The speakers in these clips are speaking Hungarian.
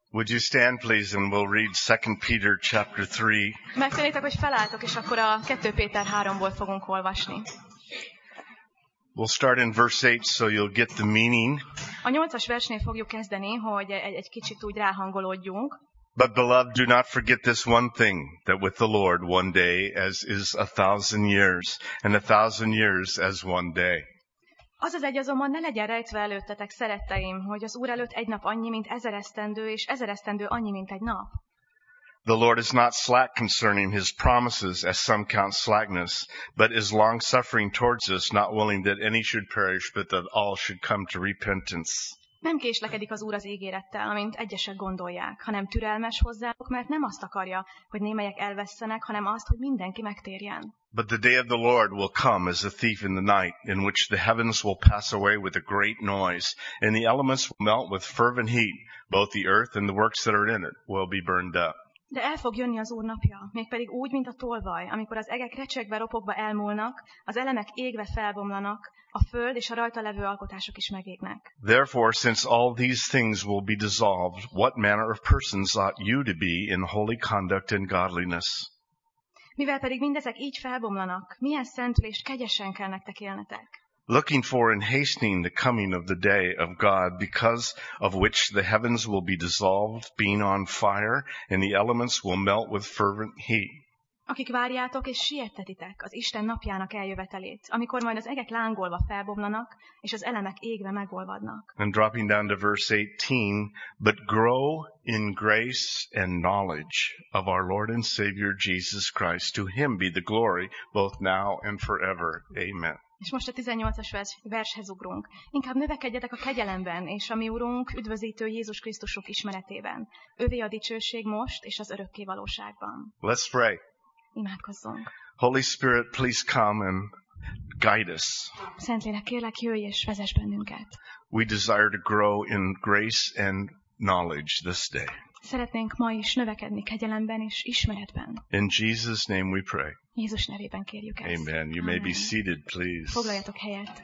Would you stand, please, and we'll read 2 Peter chapter 3. Megtennétek, hogy felálltok, és akkor a 2 Péter 3-ból fogunk olvasni. We'll start in verse 8 so you'll get the meaning. A 8-as versnél fogjuk kezdeni, hogy egy kicsit úgy ráhangolódjunk. But beloved, do not forget this one thing, that with the Lord one day as is 1,000 years, and 1,000 years as one day. Az az egy azonban ne legyen rejtve előttetek, szeretteim, hogy az Úr előtt egy nap annyi, mint 1000 esztendő, és 1000 esztendő annyi, mint egy nap. The Lord is not slack concerning his promises, as some count slackness, but is long-suffering towards us, not willing that any should perish, but that all should come to repentance. Nem késlekedik az Úr az ígérettel, amint egyesek gondolják, hanem türelmes hozzátok, mert nem azt akarja, hogy némelyek elvesszenek, hanem azt, hogy mindenki megtérjen. But the day of the Lord will come as a thief in the night, in which the heavens will pass away with a great noise, and the elements will melt with fervent heat, both the earth and the works that are in it will be burned up. De el fog jönni az Úr napja, mégpedig úgy, mint a tolvaj, amikor az egek recsegve, ropogva elmúlnak, az elemek égve felbomlanak, a föld és a rajta levő alkotások is megégnek. Therefore, since all these things will be dissolved, what manner of persons ought you to be in holy conduct and godliness? Mivel pedig mindezek így felbomlanak, milyen szentülést kegyesen kell nektek élnetek? Looking for and hastening the coming of the day of God, because of which the heavens will be dissolved, being on fire, and the elements will melt with fervent heat. Akik várjátok és siettetitek az Isten napjának eljövetelét, amikor majd az egek lángolva felbomlanak, és az elemek égve megolvadnak. And dropping down to verse 18, but grow in grace and knowledge of our Lord and Savior Jesus Christ. To him be the glory, both now and forever. Amen. És most a 18-as vershez ugrunk. Inkább növekedjetek a kegyelemben, és a mi Urunk, üdvözítő Jézus Krisztusuk ismeretében. Ővé a dicsőség most és az örökké valóságban. Let's pray. Imádkozzunk. Holy Spirit, please come and guide us. Szentlélek, kérlek, jöjj és vezess bennünket. We desire to grow in grace and knowledge this day. Szeretnénk ma is növekedni kegyelemben és ismeretben. In Jesus' name we pray. Jézus nevében kérjük ezt. Amen. You may be seated, please. Foglaljatok helyet.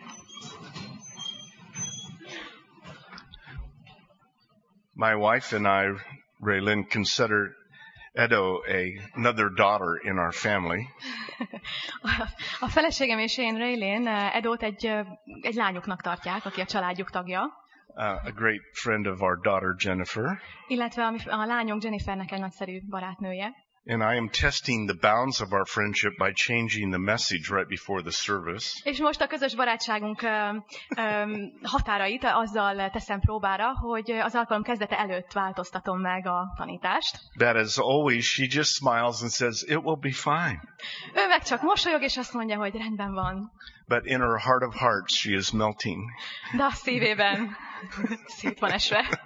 My wife and I, Raylyn, consider Edo another daughter in our family. A feleségem és én, Raylyn, Edót egy lányuknak tartják, aki a családjuk tagja. A great friend of our daughter Jennifer. Illetve a lányunk Jennifernek egy nagyszerű barátnője. And I am testing the bounds of our friendship by changing the message right before the service. És most a közös barátságunk határait azzal teszem próbára, hogy az alkalom kezdete előtt változtatom meg a tanítást. That as always, she just smiles and says, "It will be fine." Ő meg csak mosolyog, és azt mondja, hogy rendben van. But in her heart of hearts, she is melting. De a szívében szét van esve.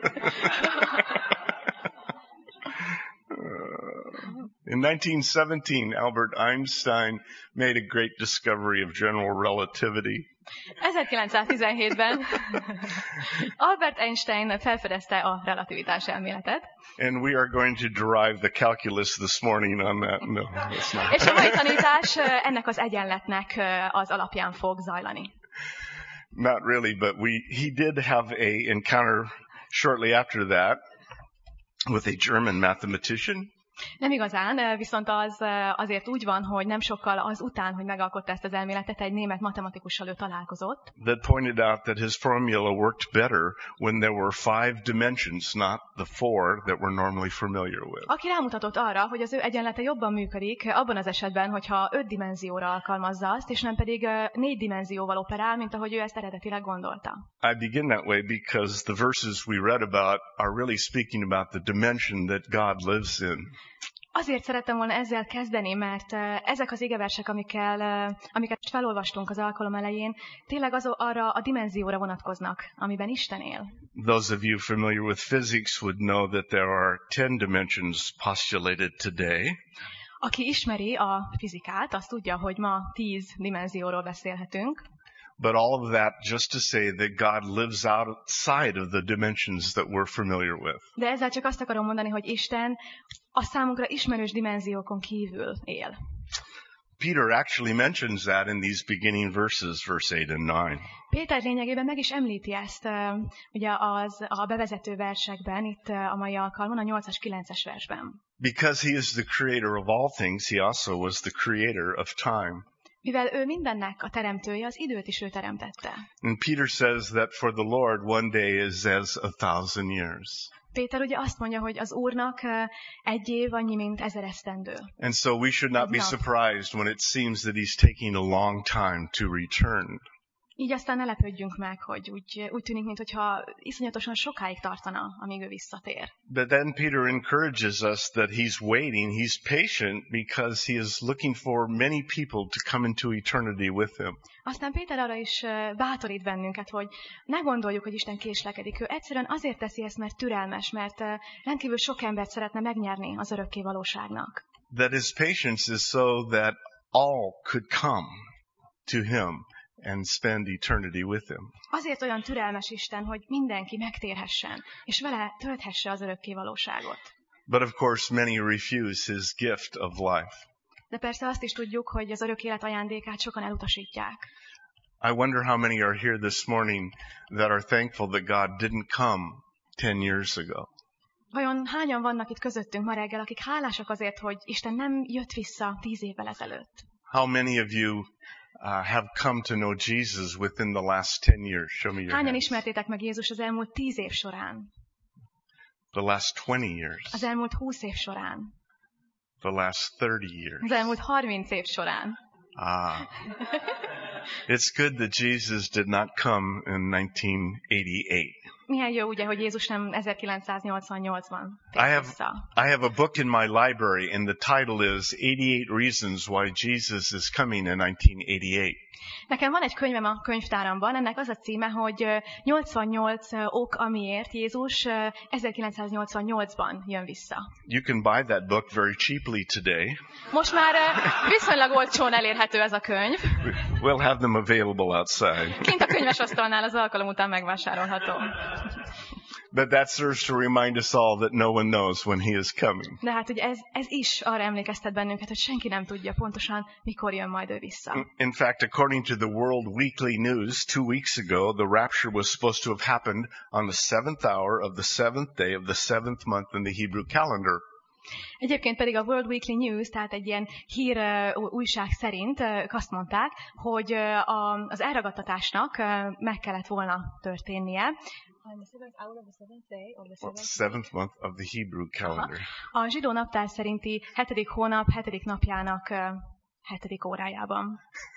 In 1917, Albert Einstein made a great discovery of general relativity. 1917-ben Albert Einstein felfedezte a relativitás elméletet. And we are going to derive the calculus this morning on that. No, that's not. És a mai tanítás ennek az egyenletnek az alapján fog zajlani. Not really, but he did have a encounter shortly after that with a German mathematician. Nem igazán, viszont azért úgy van, hogy nem sokkal az után, hogy megalkotta ezt az elméletet, egy német matematikussal ő találkozott. That pointed out that his formula worked better when there were 5 dimensions, not the 4 that we're normally familiar with. Aki rámutatott arra, hogy az ő egyenlete jobban működik abban az esetben, hogyha 5 dimenzióra alkalmazza azt, és nem pedig 4 dimenzióval operál, mint ahogy ő ezt eredetileg gondolta. I begin that way because the verses we read about are really speaking about the dimension that God lives in. Azért szerettem volna ezzel kezdeni, mert ezek az igeversek, amiket felolvastunk az alkalom elején, tényleg arra a dimenzióra vonatkoznak, amiben Isten él. Those of you familiar with physics would know that there are 10 dimensions postulated today. Aki ismeri a fizikát, az tudja, hogy ma 10 dimenzióról beszélhetünk. But all of that just to say that God lives outside of the dimensions that we're familiar with. De ezzel csak azt akarom mondani, hogy Isten a számunkra ismerős dimenziókon kívül él. Peter actually mentions that in these beginning verses, verse 8 and 9. Péter lényegében meg is említi ezt ugye a bevezető versekben, itt a mai alkalmon, a 8-as, 9-es versben. Because he is the creator of all things, he also was the creator of time. Mivel ő mindennek a teremtője, az időt is ő teremtette. And Peter says that for the Lord, one day is as 1,000 years. Péter ugye azt mondja, hogy az Úrnak egy év annyi, mint 1000 esztendő. And so we should not be surprised when it seems that he's taking a long time to return. Így aztán ne lepődjünk meg, hogy úgy tűnik, mintha iszonyatosan sokáig tartana, amíg ő visszatér. But then Peter encourages us that he's waiting, he's patient, because he is looking for many people to come into eternity with him. Aztán Péter arra is bátorít bennünket, hogy ne gondoljuk, hogy Isten késlekedik. Ő egyszerűen azért teszi ezt, mert türelmes, mert rendkívül sok embert szeretne megnyerni az örökké valóságnak. That his patience is so that all could come to him and spend eternity with him. Azért olyan türelmes Isten, hogy mindenki megtérhessen, és vele tölthesse az örökké valóságot. But of course many refuse his gift of life. De persze azt is tudjuk, hogy az örök élet ajándékát sokan elutasítják. I wonder how many are here this morning that are thankful that God didn't come 10 years ago. Vajon hányan vannak itt közöttünk ma reggel, akik hálásak azért, hogy Isten nem jött vissza 10 évvel ezelőtt? How many of you have come to know Jesus within the last 10 years? Show me your Hányan hands. ismertétek meg Jézus az elmúlt 10 év során? The last 20 years. Az elmúlt 20 év során? The last 30 years. Az elmúlt 30 év során? It's good that Jesus did not come in 1988. Milyen jó ugye, hogy Jézus nem 1988-ban I tért vissza. have a book in my library and the title is 88 Reasons Why Jesus is Coming in 1988. Nekem van egy könyvem a könyvtáramban, ennek az a címe, hogy 88 ok, amiért Jézus 1988-ban jön vissza. You can buy that book very cheaply today. Most már viszonylag olcsón elérhető ez a könyv. We'll have them available outside. Kint a könyvesasztalnál az alkalom után megvásárolható. But that serves to remind us all that no one knows when he is coming. De hát ugye ez is arra emlékeztet bennünket, hogy senki nem tudja pontosan, mikor jön majd ő vissza. In fact, according to the World Weekly News, 2 weeks ago, the rapture was supposed to have happened on the 7th hour of the 7th day of the 7th month in the Hebrew calendar. Egyébként pedig a World Weekly News, tehát egy ilyen újság szerint azt mondták, hogy az elragadtatásnak meg kellett volna történnie. Seventh month of the Hebrew calendar. A zsidó naptár szerinti 7. hónap 7. napjának 7. órájában.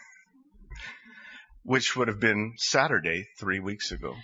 Which would have been Saturday 3 weeks ago.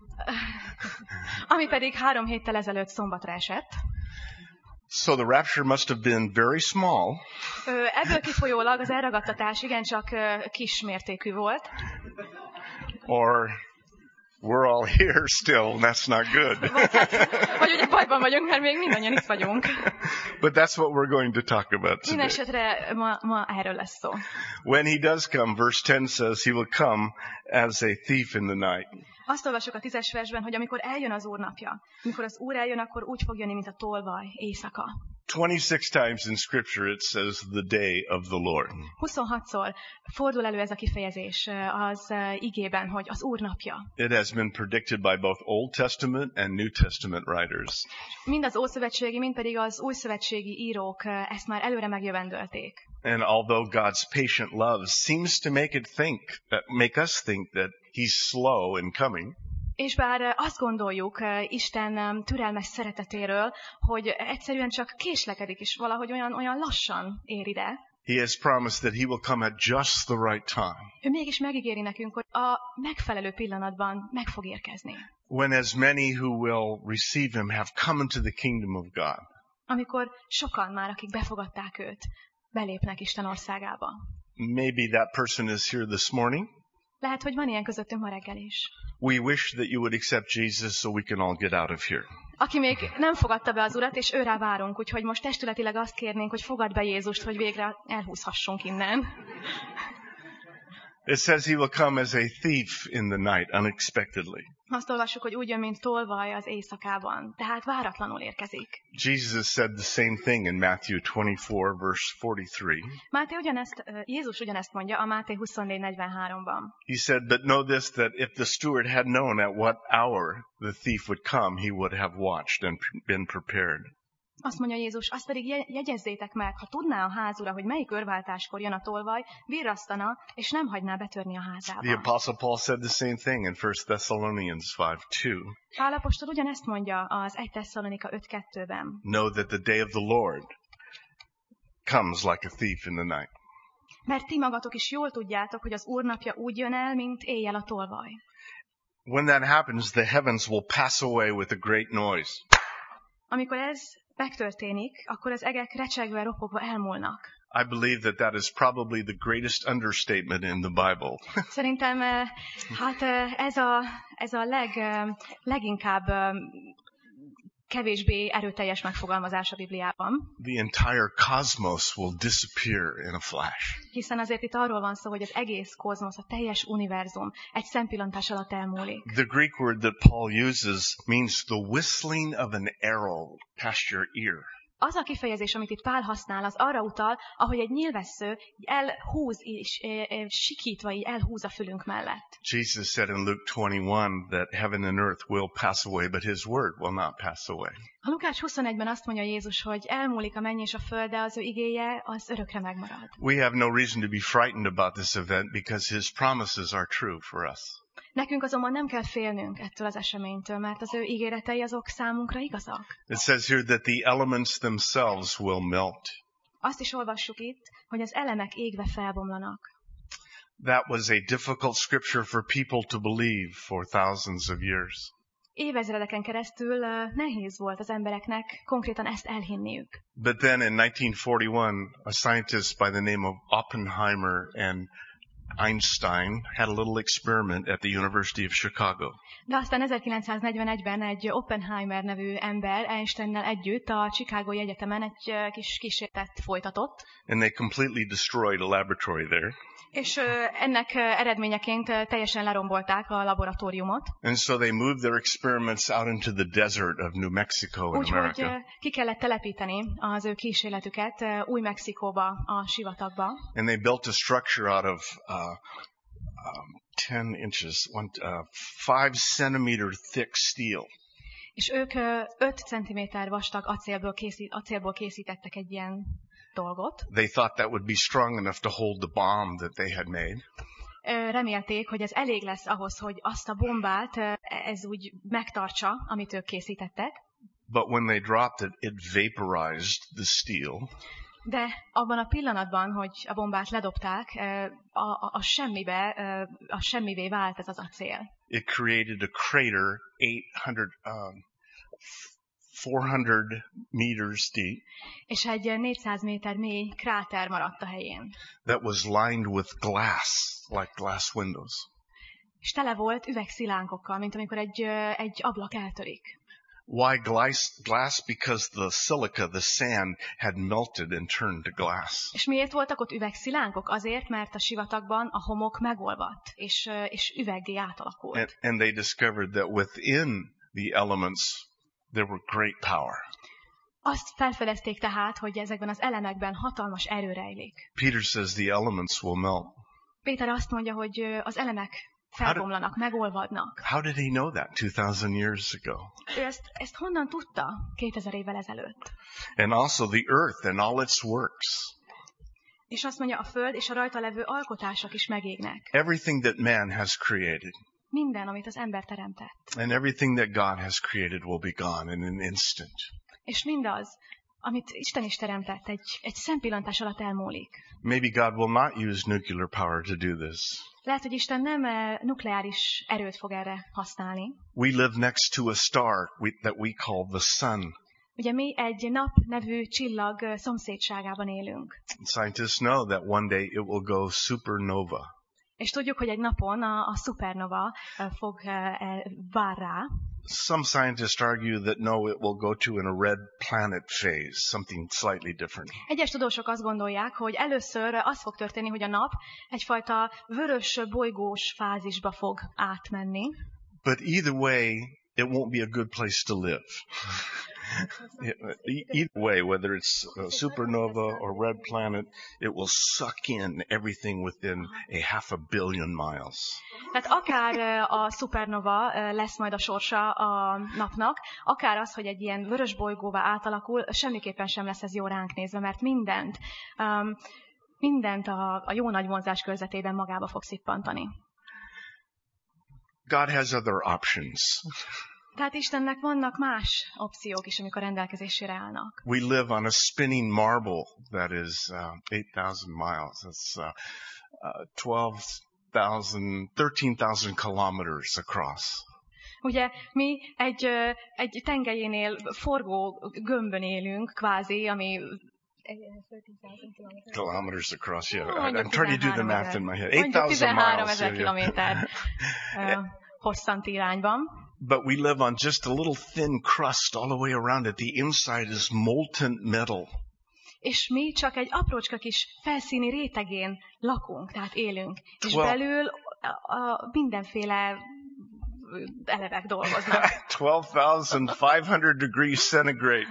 Ami pedig 3 héttel ezelőtt szombatra esett. So the rapture must have been very small. Ebből kifolyólag az elragadtatás igencsak kis mértékű volt. Or we're all here still, and that's not good. Vagy ugye bajban vagyunk, mert még mindannyian itt vagyunk. But that's what we're going to talk about today. Mindenesetre ma erről lesz szó. When he does come, verse 10 says, he will come as a thief in the night. Azt olvasok a 10-es versben, hogy amikor eljön az Úr napja, amikor az Úr eljön, akkor úgy fog jönni, mint a tolvaj éjszaka. 26 times in Scripture it says the day of the Lord. 26-szor fordul elő ez a kifejezés az igében, hogy az Úr napja. It has been predicted by both Old Testament and New Testament writers. Mind az ószövetségi, mind pedig az újszövetségi írók ezt már előre megjövendölték. And although God's patient love seems to make us think that he's slow in coming, és bár azt gondoljuk Isten türelmes szeretetéről, hogy egyszerűen csak késlekedik, és valahogy olyan lassan ér ide, he has promised that he will come at just the right time. Ő mégis megígéri nekünk, hogy a megfelelő pillanatban meg fog érkezni. When as many who will receive him have come into the kingdom of God. Amikor sokan már, akik befogadták őt, belépnek Isten országába. Maybe that person is here this morning. Lehet, hogy van ilyen közöttünk ma reggel is. We wish that you would accept Jesus so we can all get out of here. Aki még nem fogadta be az Urat, és őrá várunk, úgyhogy most testületileg azt kérnénk, hogy fogadd be Jézust, hogy végre elhúzhassunk innen. It says he will come as a thief in the night, unexpectedly. Azt olvassuk, hogy úgy jön, mint tolvaj az éjszakában, tehát váratlanul érkezik. Jesus said the same thing in Matthew 24, verse 43. Jézus ugyanezt mondja a Máté 24:43-ban. He said, but know this, that if the steward had known at what hour the thief would come, he would have watched and been prepared. Azt mondja Jézus, azt pedig jegyezzétek meg, ha tudná a házura, hogy melyik örváltáskor jön a tolvaj, virrasztana, és nem hagyná betörni a házába. The Apostle Paul said the same thing in 1 Thessalonians 5:2. Pál apostol ugyanezt mondja az 1 Tesszalonika 5:2-ben. Know that the day of the Lord comes like a thief in the night. Mert ti magatok is jól tudjátok, hogy az Úr napja úgy jön el, mint éjjel a tolvaj. When that happens, the heavens will pass away with a great noise. Amikor ez megtörténik, akkor az egek recsegve, ropogva elmúlnak. I believe that that is probably the greatest understatement in the Bible. Szerintem ez a leginkább kevésbé erőteljes megfogalmazás a Bibliában. The entire cosmos will disappear in a flash. Hiszen azért itt arról van szó, hogy az egész kozmosz, a teljes univerzum egy szempillantás alatt elmúlik. The Greek word that Paul uses means the whistling of an arrow past your ear. Az a kifejezés, amit itt Pál használ, az arra utal, ahogy egy nyílvessző elhúz és sikítva így elhúz a fülünk mellett. Jesus said in Luke 21 that heaven and earth will pass away, but his word will not pass away. A Lukács 21-ben azt mondja Jézus, hogy elmúlik a menny és a föld, de az ő igéje az örökre megmarad. We have no reason to be frightened about this event because his promises are true for us. Nekünk azonban nem kell félnünk ettől az eseménytől, mert az ő ígéretei azok számunkra igazak. It says here that the elements themselves will melt. Azt is olvassuk itt, hogy az elemek égve felbomlanak. That was a difficult scripture for people to believe for thousands of years. Évezredeken keresztül nehéz volt az embereknek konkrétan ezt elhinniük. But then in 1941, a scientist by the name of Oppenheimer and Einstein had a little experiment at the University of Chicago. De aztán 1941-ben egy Oppenheimer nevű ember Einsteinnel együtt a Chicagói Egyetemen egy kis kísérletet folytatott. And they completely destroyed a laboratory there. És ennek eredményeként teljesen lerombolták a laboratóriumot. And so they moved their experiments out into the desert of New Mexico in America. Úgyhogy ki kellett telepíteni az ő kísérletüket Új-Mexikóba, a sivatagba. And they built a structure out of 10 inches, 5 centimeter thick steel. És ők 5 centiméter vastag acélból készítettek egy ilyen dolgot. They thought that would be strong enough to hold the bomb that they had made. Remélték, hogy ez elég lesz ahhoz, hogy azt a bombát ez úgy megtartsa, amit ők készítettek. But when they dropped it, it vaporized the steel. De abban a pillanatban, hogy a bombát ledobták, a semmivé vált ez az acél. It created a crater 400 meters deep. És egy 400 méter mély kráter maradt a helyén. That was lined with glass, like glass windows. És tele volt üvegszilánkokkal, mint amikor egy ablak eltörik. Why glass? Because the silica, the sand, had melted and turned to glass. És miért voltak ott üvegszilánkok? Azért, mert a sivatagban a homok megolvadt, és üveggé átalakult. And they discovered that within the elements there were great power. Azt felfedezték tehát, hogy ezekben az elemekben hatalmas erő rejlik. Peter says the elements will melt. Péter azt mondja, hogy az elemek felbomlanak, megolvadnak. How did he know that 2000 years ago? Ő ezt honnan tudta 2000 évvel ezelőtt? And also the earth and all its works. És azt mondja, a föld és a rajta levő alkotások is megégnek. Everything that man has created. Minden, amit az ember teremtett. And everything that God has created will be gone in an instant. És mindaz, amit Isten is teremtett, egy szempillantás alatt elmúlik. Maybe God will not use nuclear power to do this. Lehet, hogy Isten nem nukleáris erőt fog erre használni. We live next to a star that we call the sun. Ugye mi egy nap nevű csillag szomszédságában élünk. Scientists know that one day it will go supernova. És tudjuk, hogy egy napon a szupernova fog vár rá. some scientists argue that no, it will go to in a red planet phase, something slightly different. Egyes tudósok azt gondolják, hogy először az fog történni, hogy a nap egyfajta vörös bolygós fázisba fog átmenni. But either way, it won't be a good place to live. Either way, whether it's a supernova or red planet, it will suck in everything within a 500 million miles. Tehát akár a szupernova lesz majd a sorsa a napnak, akár az, hogy egy ilyen vörös bolygóvá átalakul, semmiképpen sem lesz ez jó ránk nézve, mert mindent a jó nagy vonzás körzetében magába fog szippantani. God has other options. Tehát Istennek vannak más opciók is, amikor rendelkezésére állnak. We live on a spinning marble that is 8,000 miles. That's 13,000 kilometers across. Ugye mi egy tengelyénél forgó gömbön élünk, kvázi, ami 13,000 kilometers across, yeah. I'm trying to do the math in my head. 8,000 miles. 13,000 kilométer hosszanti irányban. But we live on just a little thin crust all the way around it. The inside is molten metal. És mi csak egy aprócska kis felszíni rétegén lakunk, tehát élünk. És belül mindenféle elevek dolgoznak. 12,500 degrees centigrade.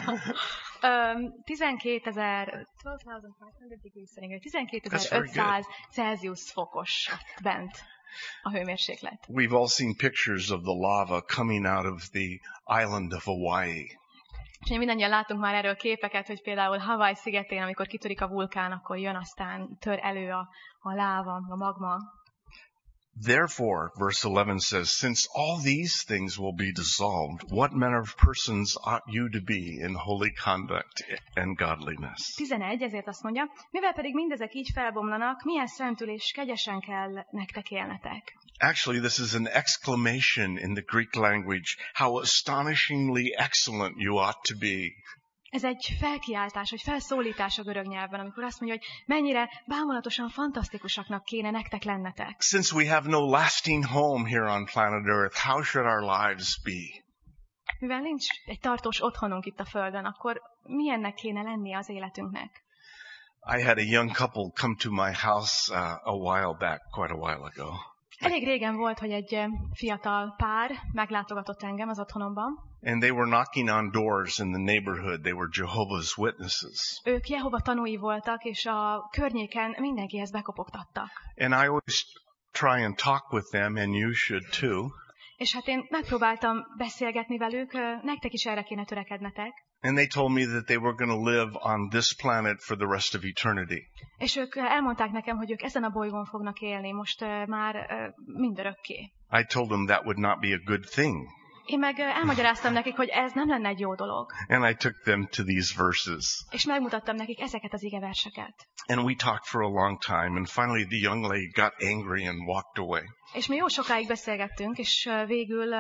12,500 Celsius fokos bent a hőmérséklet. We've all seen pictures of the lava coming out of the island of Hawaii. És mindannyian látunk már erről képeket, hogy például Hawaii szigetén, amikor kitörik a vulkán, akkor jön, aztán tör elő a láva, a magma. Therefore, verse 11 says, since all these things will be dissolved, what manner of persons ought you to be in holy conduct and godliness? 11, ezért azt mondja, mivel pedig mindezek így felbomlanak, milyen szentül és kegyesen kell nektek élnetek. Actually, this is an exclamation in the Greek language, how astonishingly excellent you ought to be. Ez egy felkiáltás, vagy felszólítás a görög nyelvben, amikor azt mondja, hogy mennyire bámulatosan fantasztikusaknak kéne nektek lennetek. Since we have no lasting home here on planet Earth, how should our lives be? Mivel nincs egy tartós otthonunk itt a Földön, akkor milyennek kéne lennie az életünknek? I had a young couple come to my house a while back, quite a while ago. Elég régen volt, hogy egy fiatal pár meglátogatott engem az otthonomban. And they were knocking on doors in the neighborhood. They were Jehovah's Witnesses. Ők Jehova tanúi voltak, és a környéken mindenkihez bekopogtattak. And I always try and talk with them, and you should too. És hát én megpróbáltam beszélgetni velük, nektek is erre kéne törekednetek. And they told me that they were going to live on this planet for the rest of eternity. És ők elmondták nekem, hogy ők ezen a bolygón fognak élni, most már mindörökké. I told them that would not be a good thing. Én meg elmagyaráztam nekik, hogy ez nem lenne egy jó dolog. And I took them to these verses. És megmutattam nekik ezeket az igeverseket. And we talked for a long time, and finally the young lady got angry and walked away. És mi jó sokáig beszélgettünk, és végül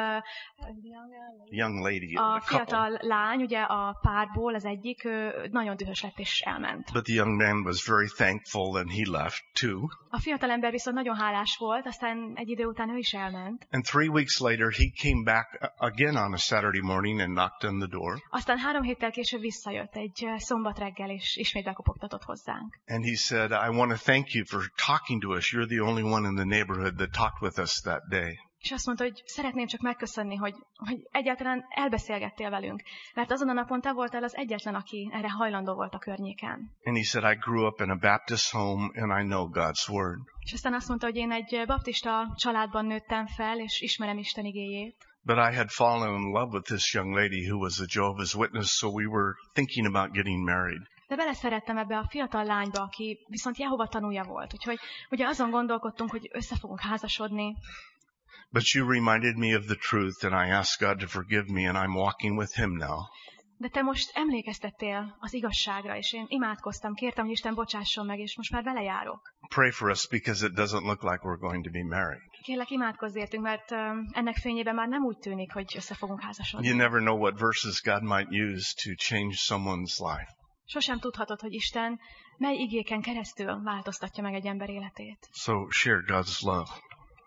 Young lady, a fiatal lány, ugye a párból az egyik, nagyon dühös lett és elment. But the young man was very thankful and he left too. A fiatal ember viszont nagyon hálás volt, aztán egy idő után ő is elment. And 3 weeks later he came back again on a Saturday morning and knocked on the door. Aztán 3 héttel később visszajött egy szombat reggel, és ismét bekopogtatott hozzánk. And he said, I want to thank you for talking to us. You're the only one in the neighborhood that talked with us that day. És azt mondta, hogy szeretném csak megköszönni, hogy egyáltalán elbeszélgettél velünk. Mert azon a napon te voltál az egyetlen, aki erre hajlandó volt a környéken. And he said, I grew up in a Baptist home and I know God's word. És aztán azt mondta, hogy én egy baptista családban nőttem fel, és ismerem Isten igéjét. But I had fallen in love with this young lady who was a Jehovah's Witness, so we were thinking about getting married. De beleszerettem ebbe a fiatal lányba, aki viszont Jehova tanúja volt. Úgyhogy ugye azon gondolkodtunk, hogy össze fogunk házasodni. But you reminded me of the truth, and I asked God to forgive me, and I'm walking with Him now. De te most emlékeztettél az igazságra, és én imádkoztam, kértem, hogy Isten bocsásson meg, és most már vele járok. Pray for us because it doesn't look like we're going to be married. Kérlek, imádkozz értünk, mert ennek fényében már nem úgy tűnik, hogy össze fogunk házasodni. You never know what verses God might use to change someone's life. Sosem tudhatod, hogy Isten mely igéken keresztül változtatja meg egy ember életét. So share God's love.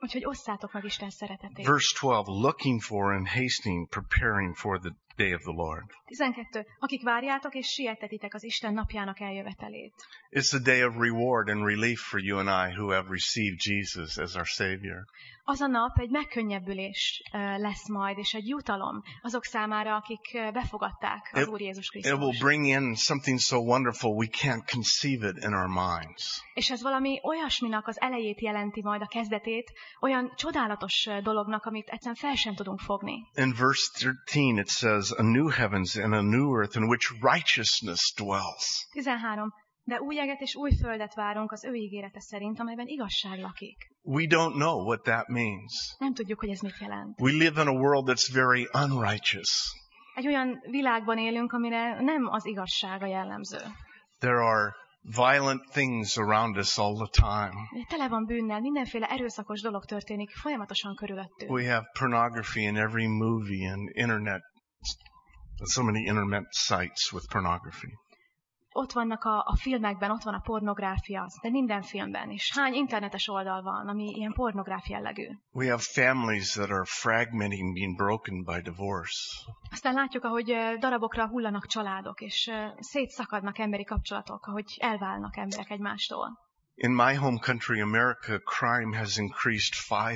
Úgyhogy osszátok meg Isten szeretetét. Verse 12, looking for and hastening, preparing for the day of the Lord. 12. Akik várjátok és sietetitek az Isten napjának eljövetelét. It's a day of reward and relief for you and I who have received Jesus as our Savior. Az a nap egy megkönnyebbülés lesz majd, és egy jutalom azok számára, akik befogadták az Úr Jézus It will Krisztust. bring in something so wonderful we can't conceive it in our minds. És ez valami olyasminak az elejét jelenti majd a kezdetét, olyan csodálatos dolognak, amit egyszerűen fel sem tudunk fogni. In verse 13 it says, a new heavens and a new earth in which righteousness dwells. 13. De új eget és új földet várunk az ő ígérete szerint, amelyben igazság lakik. We don't know what that means. Nem tudjuk, hogy ez mit jelent. We live in a world that's very unrighteous. Egy olyan világban élünk, amire nem az igazsága jellemző. There are violent things around us all the time. Tele van bűnnel, mindenféle erőszakos dolog történik folyamatosan körülöttünk. We have pornography in every movie and internet. So many internet sites with pornography. Ott vannak a filmekben, ott van a pornográfia, de minden filmben. És hány internetes oldal van, ami ilyen pornográf jellegű. We have families that are fragmenting, being broken by divorce. Aztán látjuk, ahogy darabokra hullanak családok, és szétszakadnak emberi kapcsolatok, ahogy elválnak emberek egymástól. In my home country, America, crime has increased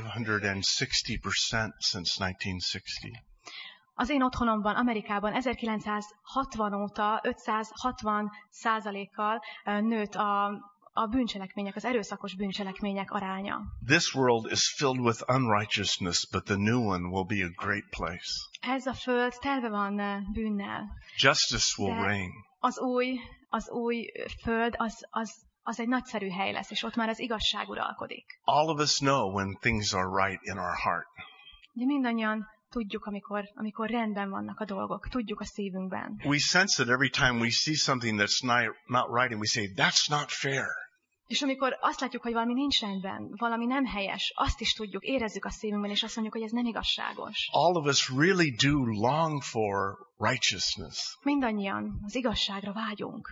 560% since 1960. Az én otthonomban, Amerikában 1960 óta 560%-kal nőtt a bűncselekmények, az erőszakos bűncselekmények aránya. This world is filled with unrighteousness, but the new one will be a great place. Ez a föld telve van bűnnel. Justice will reign. Az új föld, az egy nagyszerű hely lesz, és ott már az igazság uralkodik. All of us know when things are right in our heart. De mindannyian tudjuk, amikor rendben vannak a dolgok. Tudjuk a szívünkben. We sense it every time we see something that's not right and we say, that's not fair. És amikor azt látjuk, hogy valami nincs rendben, valami nem helyes, azt is tudjuk, érezzük a szívünkben, és azt mondjuk, hogy ez nem igazságos. All of us really do long for righteousness. Mindannyian az igazságra vágyunk.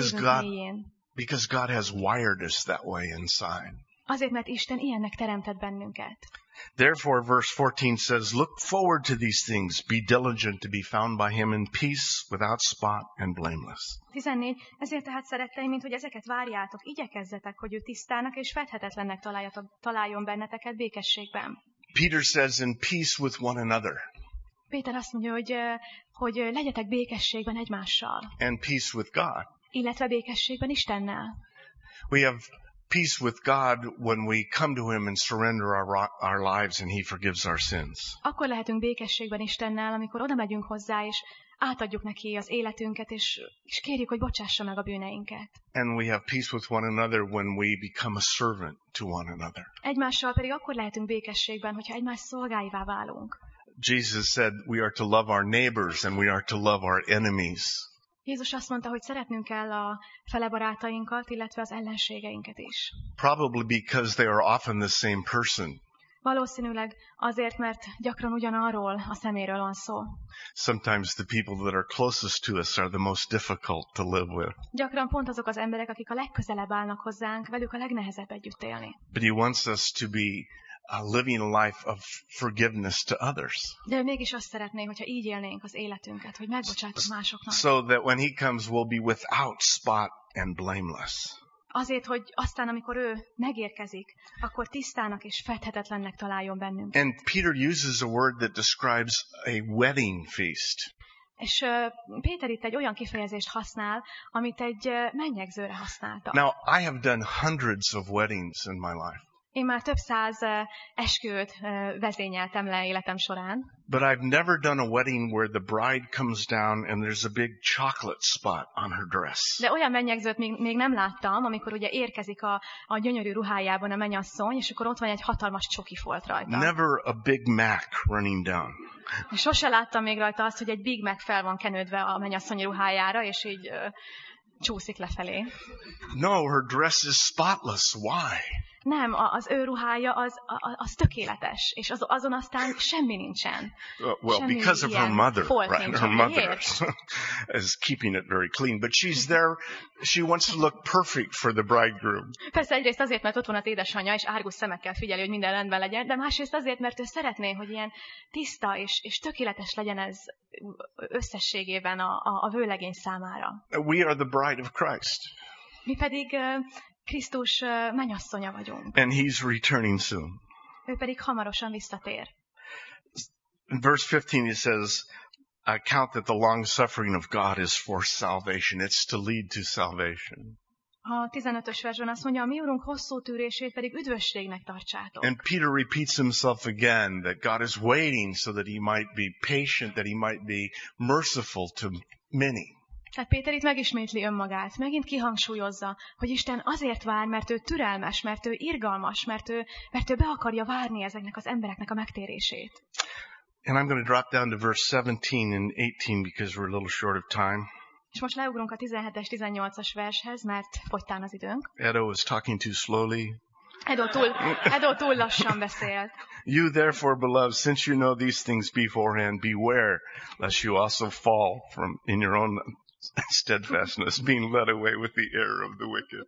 Because God has wired us that way inside. Azért, mert Isten ilyennek teremtett bennünket. Therefore, verse 14 says, look forward to these things, be diligent to be found by him in peace, without spot and blameless. 14. Ezért tehát szeretteim, mint hogy ezeket várjátok, igyekezzetek, hogy ő tisztának és fedhetetlennek találjon benneteket békességben. Peter says, in peace with one another. Péter azt mondja, hogy legyetek békességben egymással. And peace with God. Illetve békességben Istennel. We have peace with God when we come to him and surrender our lives and he forgives our sins. Akkor lehetünk békességben Istennel, amikor oda megyünk hozzá, és átadjuk neki az életünket, és kérjük, hogy bocsássa meg a bűneinket. And we have peace with one another when we become a servant to one another. Egymással pedig akkor lehetünk békességben, hogyha egymás szolgáivá válunk. Jesus said we are to love our neighbors and we are to love our enemies. Jézus azt mondta, hogy szeretnünk kell a fele barátainkat, illetve az ellenségeinket is. Probably because they are often the same person. Valószínűleg azért, mert gyakran ugyanarról a szeméről van szó. Sometimes the people that are closest to us are the most difficult to live with. Gyakran pont azok az emberek, akik a legközelebb állnak hozzánk, velük a legnehezebb együtt élni. But he wants us to be living a life of forgiveness to others. De mégis azt szeretné, hogyha így élnénk az életünket, hogy megbocsátunk másoknak. So that when he comes, we'll be without spot and blameless. Azért, hogy aztán, amikor ő megérkezik, akkor tisztának és fedhetetlennek találjon bennünket. And Peter uses a word that describes a wedding feast. És Péter itt egy olyan kifejezést használ, amit egy mennyegzőre használtak. Now, I have done hundreds of weddings in my life. Én már több száz esküvőt vezényeltem le életem során. But I've never done a wedding where the bride comes down and there's a big chocolate spot on her dress. De olyan mennyegzőt még nem láttam, amikor ugye érkezik a gyönyörű ruhájában a mennyasszony, és akkor ott van egy hatalmas csoki folt rajta. Never a Big Mac running down. Sose láttam még rajta azt, hogy egy Big Mac fel van kenődve a mennyasszony ruhájára, és így csúszik lefelé. No, her dress is spotless. Why? Nem, az ő ruhája az tökéletes, és azon aztán semmi nincsen. Well, Semmi because of her ilyen mother, folt right? nincsen. Her mother Miért? is keeping it very clean. But she's there, she wants to look perfect for the bridegroom. Persze egyrészt azért, mert ott van az édesanyja, és árgus szemekkel figyeli, hogy minden rendben legyen, de másrészt azért, mert ő szeretné, hogy ilyen tiszta és tökéletes legyen ez összességében a vőlegény számára. We are the bride of Christ. Mi pedig Krisztus mennyasszonya vagyunk. And he's returning soon. Ő pedig hamarosan visszatér. In verse 15 it says, I count that the long suffering of God is for salvation. It's to lead to salvation. A 15-ös versben azt mondja, a mi Urunk hosszú tűrését pedig üdvösségnek tartsátok. And Peter repeats himself again, that God is waiting so that he might be patient, that he might be merciful to many. Tehát Péter itt megismétli önmagát, megint kihangsúlyozza, hogy Isten azért vár, mert ő türelmes, mert ő irgalmas, mert ő be akarja várni ezeknek az embereknek a megtérését. And I'm going to drop down to verse 17 and 18 because we're a little short of time. És most leugrunk a 17-es, 18-as vershez, mert fogytán az időnk. Edo is talking too slowly. Edo túl lassan beszélt. You therefore, beloved, since you know these things beforehand, beware lest you also fall from in your own steadfastness, being led away with the error of the wicked.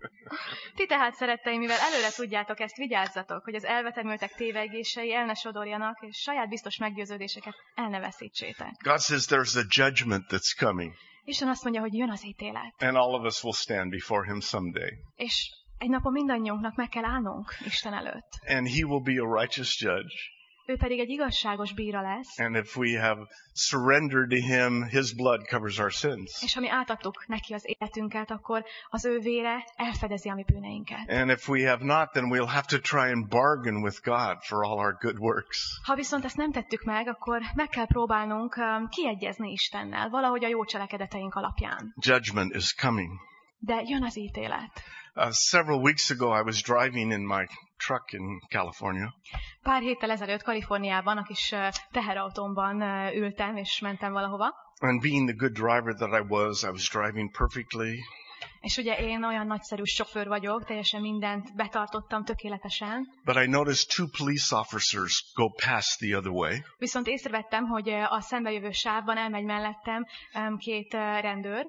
Ti tehát, szeretteim, mivel előre tudjátok ezt, vigyázzatok, hogy az elvetemültek tévegései el ne sodorjanak, és saját biztos meggyőződéseket el ne veszítsétek. God says there's a judgment that's coming. Isten azt mondja, hogy jön az ítélet. And all of us will stand before him someday. És egy napon mindannyiunknak meg kell állnunk Isten előtt. And he will be a righteous judge. Ő pedig egy igazságos bíra lesz. And if we have surrendered to him, his blood covers our sins. És ha mi átadtuk neki az életünket, akkor az ő vére elfedezi a mi bűneinket. And if we have not, then we'll have to try and bargain with God for all our good works. Ha viszont ezt nem tettük meg, akkor meg kell próbálnunk kiegyezni Istennel, valahogy a jó cselekedeteink alapján. Judgment is coming. De jön az ítélet. Several weeks ago, I was driving in my truck in California. Pár héttel ezelőtt Kaliforniában a kis teherautómban ültem, és mentem valahova. And being the good driver that I was driving perfectly. És ugye én olyan nagyszerű sofőr vagyok, teljesen mindent betartottam tökéletesen. But I noticed two police officers go past the other way. Viszont észrevettem, hogy a szembejövő sávban elmegy mellettem két rendőr.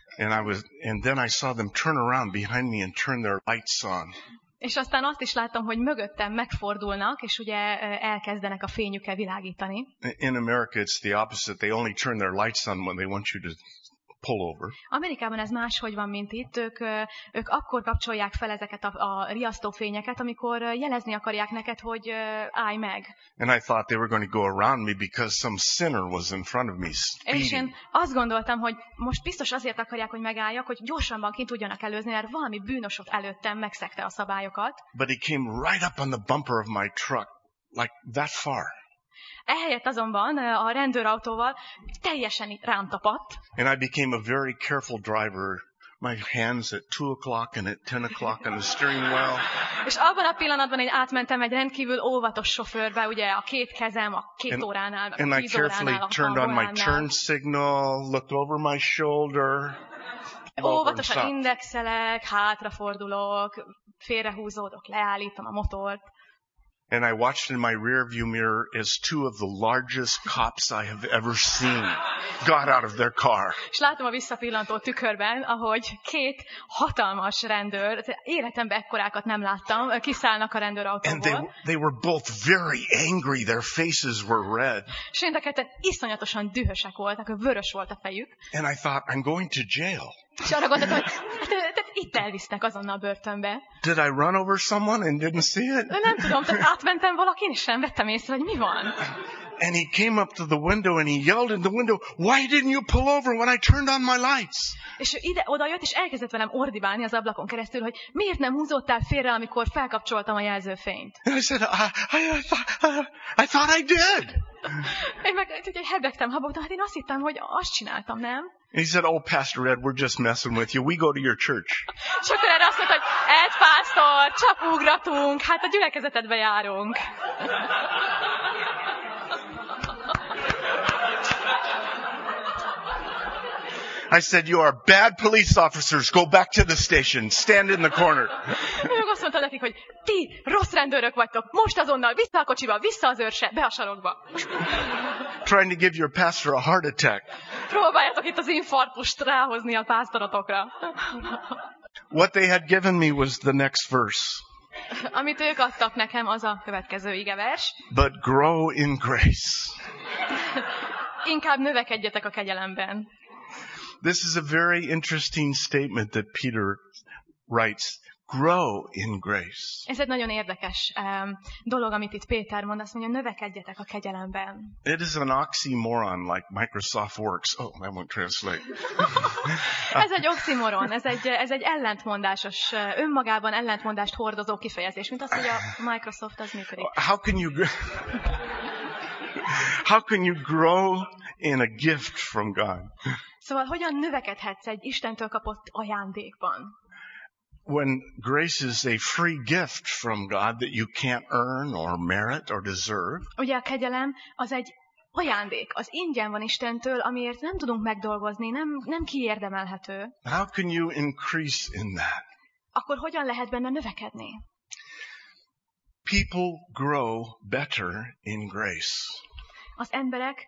And then I saw them turn around behind me and turn their lights on. És aztán azt is láttam, hogy mögöttem megfordulnak, és ugye elkezdenek a fényükkel világítani. In America it's the opposite. They only turn their lights on when they want you to pull over. Amerikában ez máshogy van, mint itt. Ők akkor kapcsolják fel ezeket a riasztófényeket, amikor jelezni akarják neked, hogy állj meg. And I thought they were going to go around me because some sinner was in front of me speeding. És én azt gondoltam, hogy most biztos azért akarják, hogy megálljak, hogy gyorsabban ki tudjanak előzni, mert valami bűnös ott előttem megszegte a szabályokat. But he came right up on the bumper of my truck, like that far. Ehelyett azonban a rendőrautóval teljesen rám tapadt. And I became a very careful driver. My hands at 2 o'clock and at 10 o'clock on the steering wheel. És abban a pillanatban én átmentem egy rendkívül óvatos sofőrbe, ugye a két kezem a 2 óránál, and a I 10 carefully óránál, turned on my turn signal, looked over my shoulder. Óvatosan indexelek, hátrafordulok, félrehúzódok, leállítom a motort. And I watched in my rearview mirror as two of the largest cops I have ever seen got out of their car. És látom a visszapillantó tükörben, ahogy két hatalmas rendőr, életemben ekkorákat nem láttam, kiszállnak a rendőrautóból. And they were both very angry. Their faces were red. És mind a ketten iszonyatosan dühösek voltak, vörös volt a fejük. And I thought, I'm going to jail. És arra gondoltam, hogy itt elvisznek azonnal börtönbe. Did I run over someone and didn't see it? Nem tudom, tehát átmentem valakin, és nem vettem észre, hogy mi van. And he came up to the window and he yelled in the window, why didn't you pull over when I turned on my lights? És oda jött, és elkezdett velem ordibálni az ablakon keresztül, hogy miért nem húzottál félre, amikor felkapcsoltam a jelzőfényt. And I said, I thought I did. Én meg hebegtem, habogtam, hát én azt hittem, hogy azt csináltam, nem? And he said, oh, Pastor Ed, we're just messing with you. We go to your church. És akkor erre azt mondta, hogy Ed pásztor, csak ugratunk, hát a gyülekezetedbe járunk. I said, you are bad police officers. Go back to the station. Stand in the corner. Ő azt mondta nekik, hogy ti rossz rendőrök vagytok, most azonnal vissza a kocsiba, vissza az őrse, be a sarokba. Trying to give your pastor a heart attack. Próbáljátok itt az infarktust ráhozni a pásztorotokra. What they had given me was the next verse. Amit ők adtak nekem, az a következő igevers. But grow in grace. Inkább növekedjetek a kegyelemben. This is a very interesting statement that Peter writes. Grow in grace. Ez egy nagyon érdekes dolog, amit itt Péter mond, azt mondja, növekedjetek a kegyelemben. It is an oxymoron like Microsoft Works. Oh, that won't translate. Ez egy oxymoron, ez egy ellentmondásos, önmagában ellentmondást hordozó kifejezés, mint az, hogy a Microsoft az működik. How can you grow in a gift from God? Szóval hogyan növekedhetsz egy Istentől kapott ajándékban? When grace is a free gift from God that you can't earn or merit or deserve. Ugye a kegyelem az egy ajándék, az ingyen van Istentől, amiért nem tudunk megdolgozni, nem kiérdemelhető. How can you increase in that? Akkor hogyan lehet benne növekedni? People grow better in grace. Az emberek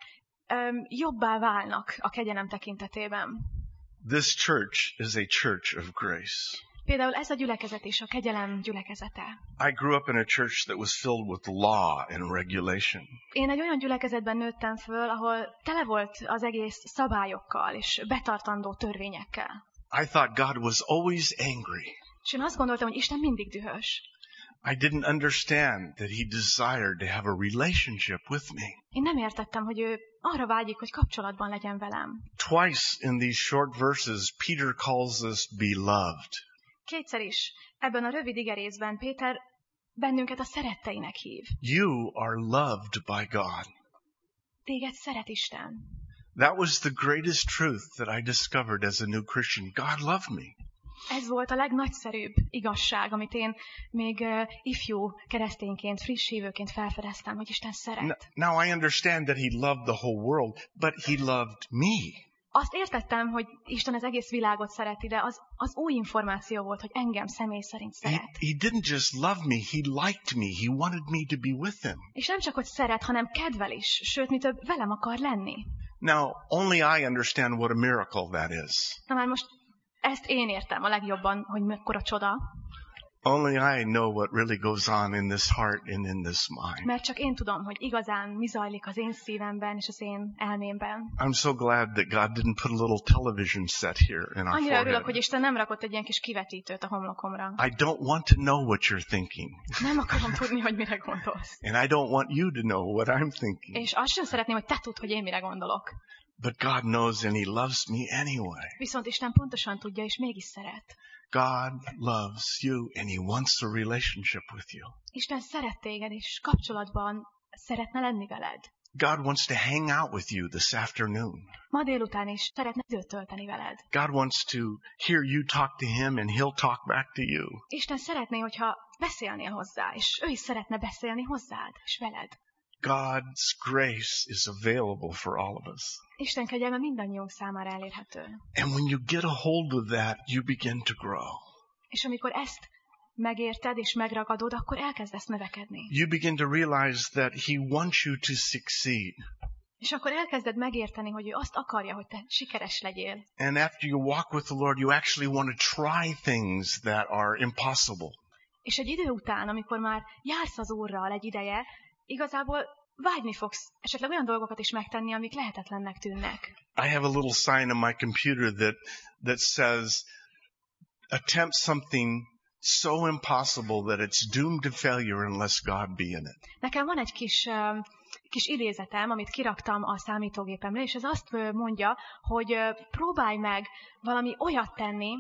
jobbá válnak a kegyelem tekintetében. This church is a church of grace. Például ez a gyülekezet is a kegyelem gyülekezete. I grew up in a church that was filled with law and regulation. Én egy olyan gyülekezetben nőttem föl, ahol tele volt az egész szabályokkal és betartandó törvényekkel. I thought God was always angry. És én azt gondoltam, hogy Isten mindig dühös. I didn't understand that he desired to have a relationship with me. Én nem értettem, hogy ő arra vágyik, hogy kapcsolatban legyen velem. Twice in these short verses, Peter calls us beloved. Kétszer is ebben a rövid igerészben Péter bennünket a szeretteinek hív. You are loved by God. Téged szeret Isten. That was the greatest truth that I discovered as a new Christian. God loved me. Ez volt a legnagyszerűbb igazság, amit én még ifjú keresztényként, friss hívőként felfedeztem, hogy Isten szeret. Now I understand that he loved the whole world, but he loved me. Azt értettem, hogy Isten az egész világot szereti, de az új információ volt, hogy engem személy szerint szeret. He didn't just love me, he liked me. He wanted me to be with him. És nem csak, hogy szeret, hanem kedvel is, sőt, mi több, velem akar lenni. Now, only I understand what a miracle that is. Na már most ezt én értem a legjobban, hogy mekkora csoda. Only I know what really goes on in this heart and in this mind. Mert csak én tudom, hogy igazán mi zajlik az én szívemben és az én elmémben. I'm so glad that God didn't put a little television set here in our Annyira örülök, forehead. hogy Isten nem rakott egy ilyen kis kivetítőt a homlokomra. I don't want to know what you're thinking. Nem akarom tudni, hogy mire gondolsz. And I don't want you to know what I'm thinking. És azt sem szeretném, hogy te tudd, hogy én mire gondolok. But God knows and he loves me anyway. Viszont Isten pontosan tudja, és mégis szeret. God loves you and he wants a relationship with you. Isten szeret téged, és kapcsolatban szeretne lenni veled. God wants to hang out with you this afternoon. Ma délután is szeretne időt tölteni veled. God wants to hear you talk to him and he'll talk back to you. Isten szeretné, hogyha beszélnél hozzá, és ő is szeretne beszélni hozzád, és veled. God's grace is available for all of us. Isten kegyelme mindannyiunk számára elérhető. And when you get a hold of that, you begin to grow. És amikor ezt megérted és megragadod, akkor elkezdesz növekedni. You begin to realize that he wants you to succeed. És akkor elkezded megérteni, hogy ő azt akarja, hogy te sikeres legyél. And after you walk with the Lord, you actually want to try things that are impossible. És egy idő után, amikor már jársz az Úrral egy ideje, igazából vágyni fogsz esetleg olyan dolgokat is megtenni, amik lehetetlennek tűnnek. I have a little sign on my computer that says, attempt something so impossible that it's doomed to failure unless God be in it. Nekem van egy kis idézetem, amit kiraktam a számítógépemre, és ez azt mondja, hogy próbálj meg valami olyat tenni,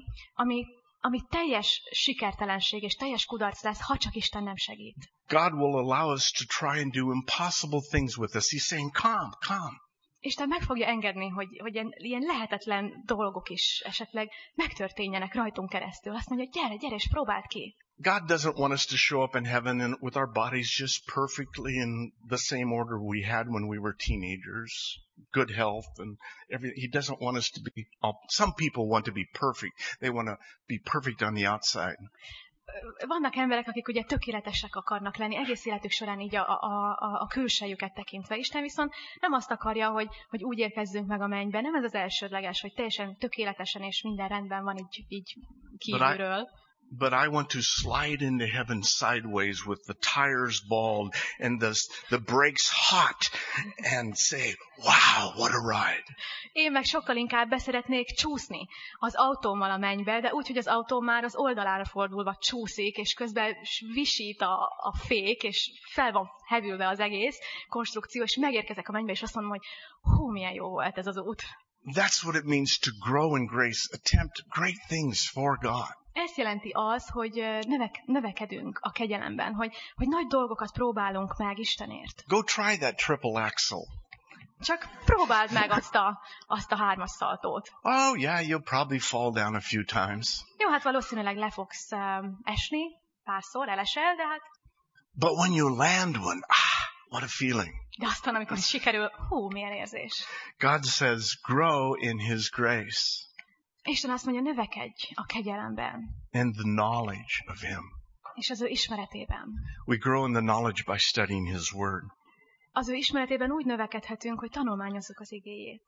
ami teljes sikertelenség és teljes kudarc lesz, ha csak Isten nem segít. God will allow us to try and do impossible things with us. He's saying, come. Isten meg fogja engedni, hogy ilyen lehetetlen dolgok is esetleg megtörténjenek rajtunk keresztül. Azt mondja, gyere, és próbáld ki. God doesn't want us to show up in heaven and with our bodies just perfectly in the same order we had when we were teenagers, good health and everything. He doesn't want us to be, some people want to be perfect. They want to be perfect on the outside. Vannak emberek, akik ugye tökéletesek akarnak lenni egész életük során így a külsejüket tekintve. Isten viszont nem azt akarja, hogy úgy érkezzünk meg a mennybe. Nem ez az elsődleges, hogy teljesen tökéletesen és minden rendben van így kívülről. But I want to slide into heaven sideways with the tires bald and the brakes hot and say, wow, what a ride. Én meg sokkal inkább beszeretnék csúszni az autómmal a mennybe, de úgy, hogy az autóm már az oldalára fordulva csúszik, és közben visít a fék, és fel van hevülve az egész konstrukció, és megérkezek a mennybe, és azt mondom, hogy hú, milyen jó volt ez az út. That's what it means to grow in grace, attempt great things for God. Ez jelenti az, hogy növekedünk a kegyelemben, hogy nagy dolgokat próbálunk meg Istenért. Go try that triple axel. Csak próbáld meg azt a hármas szaltót. Oh yeah, you'll probably fall down a few times. Jó, hát valószínűleg le fogsz esni, párszor elesel, de hát... But when you land one, what a feeling. De aztán, amikor sikerül, hú, milyen érzés. God says, grow in His grace. Isten azt mondja, növekedj a kegyelemben. And the knowledge of Him. És az ő ismeretében. We grow in the knowledge by studying His Word. Az ő ismeretében úgy növekedhetünk, hogy tanulmányozzuk az igéjét.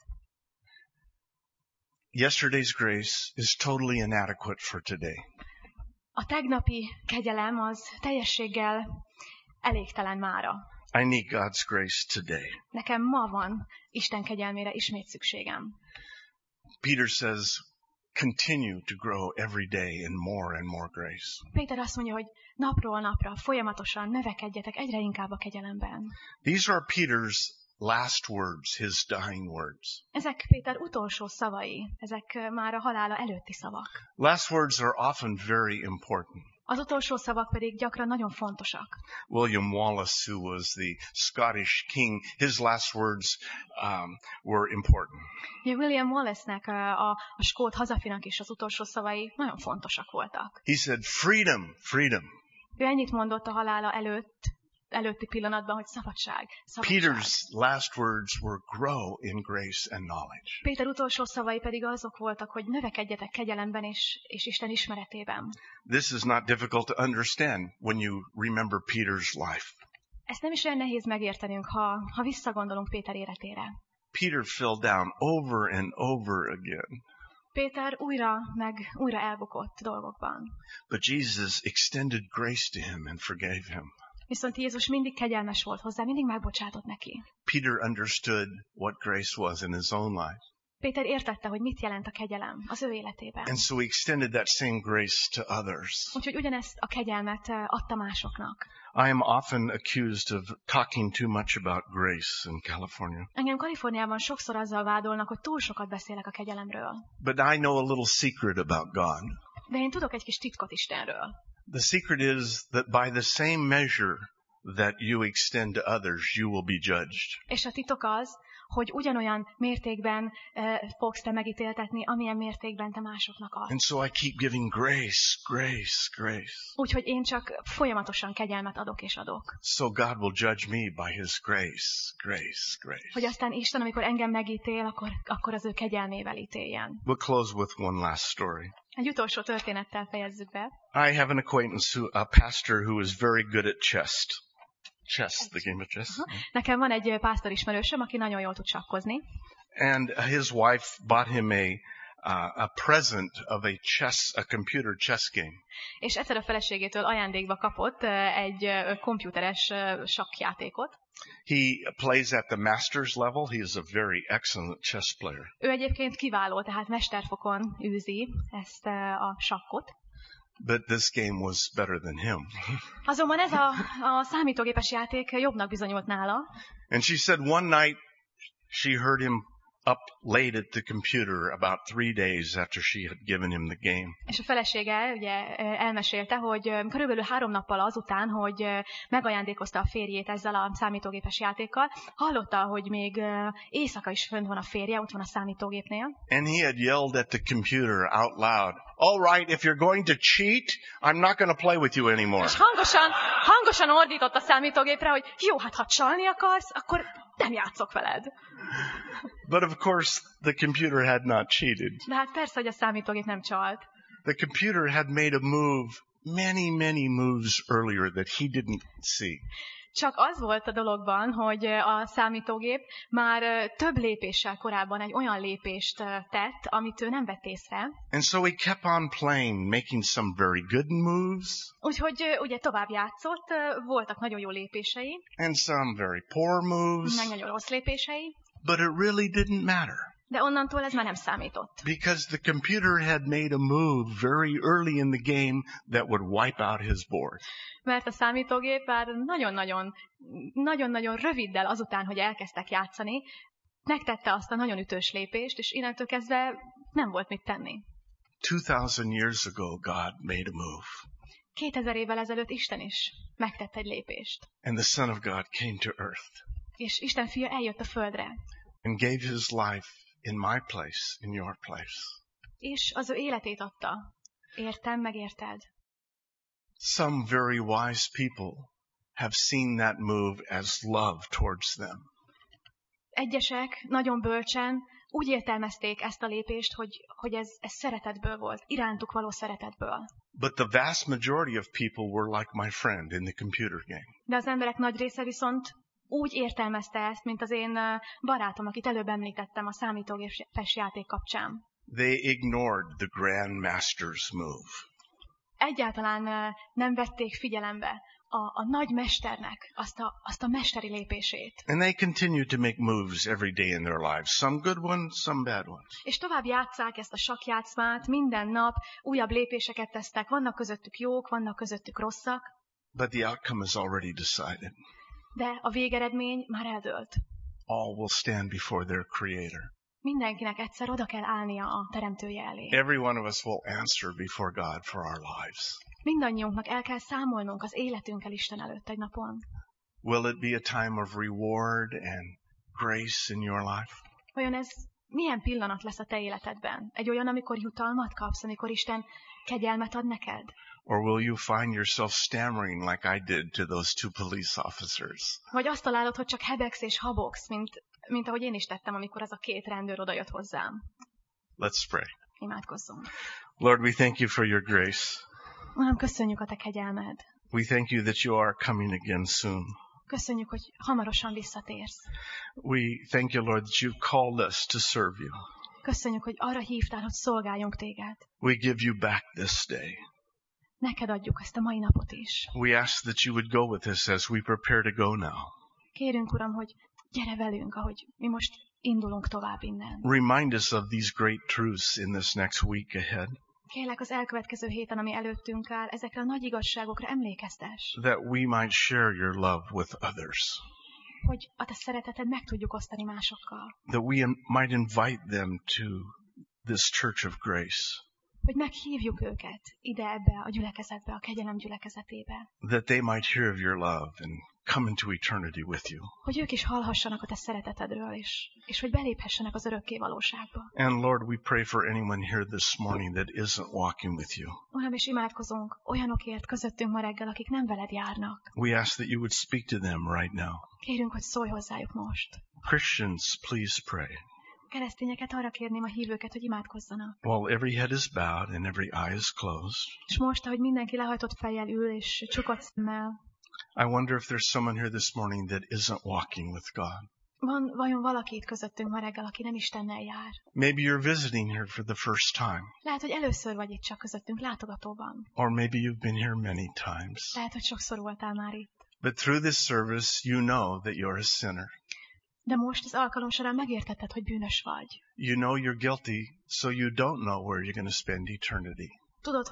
Yesterday's grace is totally inadequate for today. A tegnapi kegyelem az teljességgel elégtelen mára. I need God's grace today. Nekem ma van Isten kegyelmére ismét szükségem. Peter says, continue to grow every day in more and more grace. Péter azt mondja, hogy napról napra folyamatosan növekedjetek egyre inkább a kegyelemben. These are Peter's last words, his dying words. Ezek Péter utolsó szavai, ezek már a halála előtti szavak. Last words are often very important. Az utolsó szavak pedig gyakran nagyon fontosak. William Wallace, who was the Scottish king, his last words were important. William Wallace-nek, a skót hazafinak is az utolsó szavai nagyon fontosak voltak. He said, freedom, freedom. Ő ennyit mondott a halála előtti pillanatban, hogy szabadság, szabadság. Peter's last words were grow in grace and knowledge. Péter utolsó szavai pedig azok voltak, hogy növekedjetek kegyelemben és Isten ismeretében. This is not difficult to understand when you remember Peter's life. Ezt nem is olyan nehéz megértenünk, ha visszagondolunk Péter életére. Peter fell down over and over again. Péter újra elbukott dolgokban. But Jesus extended grace to him and forgave him. Viszont Jézus mindig kegyelmes volt hozzá, mindig megbocsátott neki. Peter understood what grace was in his own life. Péter értette, hogy mit jelent a kegyelem az ő életében. And so he extended that same grace to others. Úgyhogy ugyanezt a kegyelmet adta másoknak. I am often accused of talking too much about grace in California. Engem Kaliforniában sokszor azzal vádolnak, hogy túl sokat beszélek a kegyelemről. But I know a little secret about God. De én tudok egy kis titkot Istenről. The secret is that by the same measure that you extend to others, you will be judged. És a titok az, hogy ugyanolyan mértékben fogsz te megítéltetni, amilyen mértékben te másoknak adsz. And so I keep giving grace, grace, grace. Úgyhogy én csak folyamatosan kegyelmet adok és adok. So God will judge me by His grace, grace, grace. Hogy aztán Isten, amikor engem megítél, akkor az ő kegyelmével ítéljen. We'll close with one last story. Egy utolsó történettel fejezzük be. I have an acquaintance, a pastor who is very good at chess. Chess, the game of chess. Nekem van egy pásztor ismerősöm, aki nagyon jól tud sakkozni. And his wife bought him a present of a computer chess game. És egyszer a feleségétől ajándékba kapott egy komputeres sakkjátékot. He plays at the master's level. He is a very excellent chess player. Ő egyébként kiváló, tehát mesterfokon űzi ezt a sakkot. But this game was better than him. Azonban ez a számítógépes játék jobbnak bizonyult nála. And she said one night she heard him up late at the computer about 3 days after she had given him the game. És a felesége ugye elmesélte, hogy körülbelül 3 nappal azután, hogy megajándékozta a férjét ezzel a számítógépes játékkal, hallotta, hogy még éjszaka is fönt van a férje, ott van a számítógépnél. And he had yelled at the computer out loud, "All right, if you're going to cheat, I'm not going to play with you anymore." És hangosan ordított a számítógépre, hogy jó, hát ha csalni akarsz, akkor nem játszok veled. But of course, the computer had not cheated. De hát persze, hogy a számítógép nem csalt. The computer had made a move, many moves earlier that he didn't see. Csak az volt a dologban, hogy a számítógép már több lépéssel korábban egy olyan lépést tett, amit ő nem vett észre. And so he kept on playing, making some very good moves. Úgyhogy ugye tovább játszott, voltak nagyon jó lépései. And some very poor moves. Meg nagyon rossz lépései. But it really didn't matter. De onnantól ez már nem számított. Because the computer had made a move very early in the game that would wipe out his board. Mert a számítógép már nagyon-nagyon röviddel azután, hogy elkezdtek játszani, megtette azt a nagyon ütős lépést, és innentől kezdve nem volt mit tenni. 2000 years ago, God made a move. 2000 évvel ezelőtt Isten is megtett egy lépést. And the Son of God came to earth. És Isten fia eljött a földre. And gave his life in my place, in your place. És az ő életét adta. Értem, megérted. Some very wise people have seen that move as love towards them. Egyesek nagyon bölcsen úgy értelmezték ezt a lépést, hogy ez szeretetből volt, irántuk való szeretetből. But the vast majority of people were like my friend in the computer game. De az emberek nagy része viszont úgy értelmezte ezt, mint az én barátom, akit előbb említettem a számítógépes játék kapcsán. They ignored the Grand Master's move. Egyáltalán nem vették figyelembe a nagy mesternek azt a mesteri lépését. And they continue to make moves every day in their lives. Some good ones, some bad ones. És tovább játsszák ezt a sakkjátszmát, minden nap újabb lépéseket tesznek, vannak közöttük jók, vannak közöttük rosszak. But the outcome is already decided. De a végeredmény már eldőlt. All will stand before their Creator. Mindenkinek egyszer oda kell állnia a teremtője elé. Every one of us will answer before God for our lives. Mindannyiunknak el kell számolnunk az életünkkel Isten előtt egy napon. Will it be a time of reward and grace in your life? Vajon ez milyen pillanat lesz a te életedben? Egy olyan, amikor jutalmat kapsz, amikor Isten kegyelmet ad neked? Or will you find yourself stammering like I did to those 2 police officers? Vagy azt találod, hogy csak hebegsz és habogsz, mint ahogy én is tettem, amikor az a 2 rendőr odajött hozzám. Let's pray. Imádkozzunk. Lord, we thank you for your grace. Uram, köszönjük a te kegyelmed. We thank you that you are coming again soon. Köszönjük, hogy hamarosan visszatérsz. We thank you, Lord, that you called us to serve you. Köszönjük, hogy arra hívtál, hogy szolgáljunk téged. We give you back this day. Neked adjuk ezt a mai napot is. We ask that you would go with us as we prepare to go now. Kérünk, Uram, hogy gyere velünk, ahogy mi most indulunk tovább innen. Remind us of these great truths in this next week ahead. Kérlek, az elkövetkező héten, ami előttünk áll, ezekre a nagy igazságokra emlékeztess. That we might share your love with others. Hogy a te szereteted meg tudjuk osztani másokkal. That we might invite them to this church of grace. Hogy meghívjuk őket ide ebbe a gyülekezetbe, a kegyelem gyülekezetébe. That they might hear of your love and come into eternity with you. Hogy ők is hallhassanak a te szeretetedről, és hogy beléphessenek az örökké valóságba. And Lord, we pray for anyone here this morning that isn't walking with you. Uram, és imádkozunk olyanokért közöttünk ma reggel, akik nem veled járnak. We ask that you would speak to them right now. Kérünk, hogy szólj hozzájuk most. Christians, please pray. Keresztényeket arra kérném a hívőket, hogy imádkozzanak. While every head is bowed and every eye is closed. És most, ahogy mindenki lehajtott fejjel ül és csukott szemmel. I wonder if there's someone here this morning that isn't walking with God. Van vajon valaki itt közöttünk ma reggel, aki nem Istennel jár? Maybe you're visiting here for the first time. Lehet, hogy először vagy itt csak közöttünk látogatóban. Or maybe you've been here many times. Lehet, hogy sokszor voltál már itt. But through this service, you know that you're a sinner. De most az alkalom során megértetted, hogy bűnös vagy. You know you're guilty, so you don't know where you're going to spend eternity. Tudod,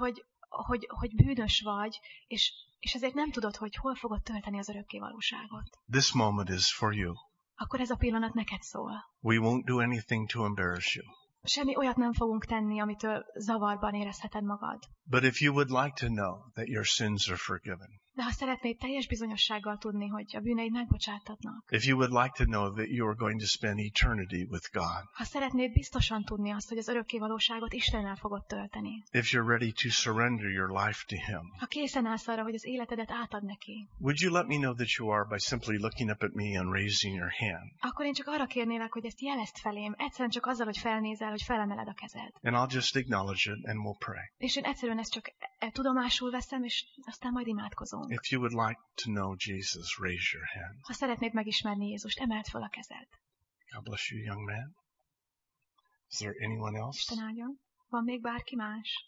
hogy bűnös vagy, és ezért nem tudod, hogy hol fogod tölteni az örökké valóságot. This moment is for you. akkor ez a pillanat neked szól. We won't do anything to embarrass you. Semmi olyat nem fogunk tenni, amitől zavarban érezheted magad. But if you would like to know that your sins are forgiven, De ha szeretnéd teljes bizonyossággal tudni, hogy a bűneid megbocsátatnak, if you would like to know that you are going to spend eternity with God, ha szeretnéd biztosan tudni azt, hogy az örökkévalóságot Istennel fogod tölteni, if you're ready to surrender your life to Him, ha készen állsz arra, hogy az életedet átad neki, would you let me know that you are by simply looking up at me and raising your hand? akkor én csak arra kérnélek, hogy ezt jelezd felém, egyszerűen csak azzal, hogy felnézel, hogy felemeled a kezed. And I'll just acknowledge it and we'll pray. És én egyszerűen ezt csak tudomásul veszem, és aztán majd imádkozunk. If you would like to know Jesus, raise your hand. Ha szeretnéd megismerni Jézust, emeld fel a kezed. God bless you, young man. Is there anyone else? Isten áldjon. Van még bárki más?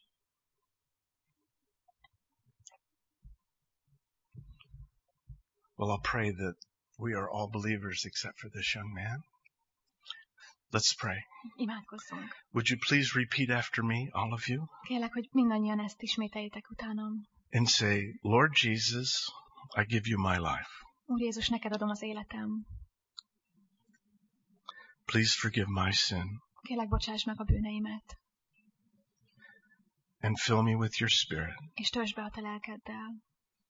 Well, I'll pray that we are all believers except for this young man. Let's pray. Imádkozzunk. Would you please repeat after me, all of you, Kérlek, hogy mindannyian ezt ismételjétek utánam. and say, Lord Jesus, I give you my life. Úr Jézus, neked adom az életem. Please forgive my sin Kérlek, bocsáss meg a bűneimet, and fill me with your Spirit és töltsd be a te lelkeddel,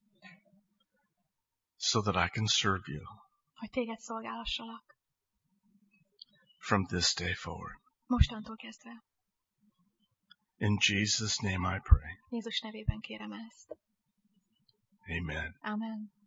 so that I can serve you hogy téged szolgálhassalak. from this day forward. Mostantól kezdve. In Jesus' name I pray. Jézus nevében kérem ezt. Amen. Amen.